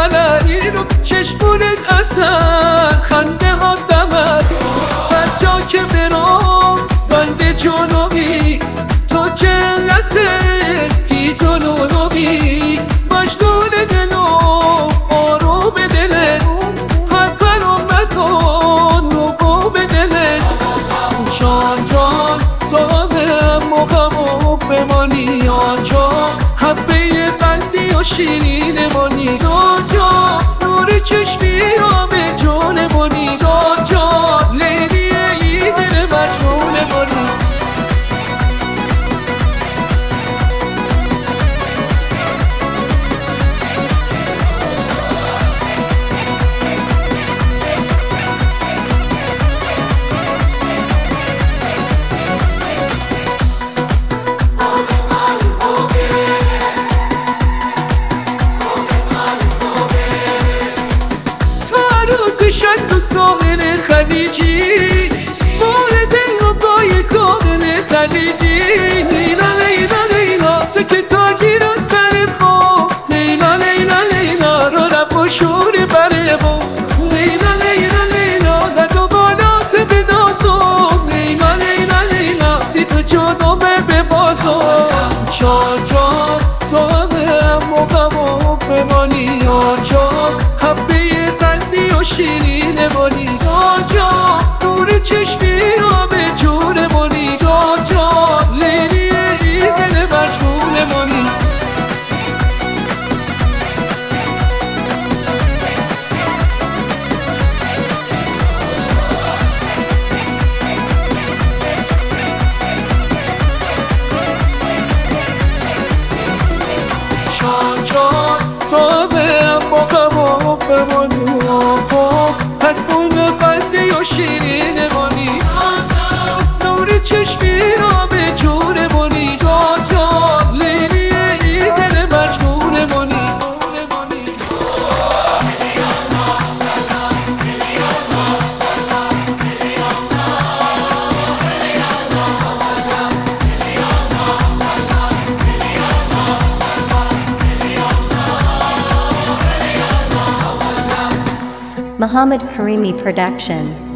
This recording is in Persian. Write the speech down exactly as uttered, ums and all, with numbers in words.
بلایی رو چشمونت اصلا خنده ها دمد هر جا که برام بند جنوبی تو که لطفی تو نونوبی مجنون دلم آروم دلت حقا رو مکن نگو به دلت جان جان تا به موقعمو بمانی آجا حبه قلبی و شیرین مانی جا نور چشمی را به جون مانی جا لیلی ای دل مجنون مانی شد تو ساحل خلیجی مورد نبای کامل خلیجی لیلا لیلا لیلا تو که تاجی رو سر خواب لیلا لیلا لیلا رو رب و شور بره با لیلا لیلا لیلا در دو بالات بدا تو لیلا لیلا لیلا سی تو جنوبه به بازو چا جا تو به موقعمو بمانی آجا حبه قلبی و شیرین مانی جا نور چشمی را به جون مانی جا لیلی ای دل مجنون مانی جا تا به موقعمو بمانی آقا حتمون قلبی و شیرین مانی نور چشمی را به جون مانی جا جا لیلی ای دل مجنون مانی Muhammad Karimi Production.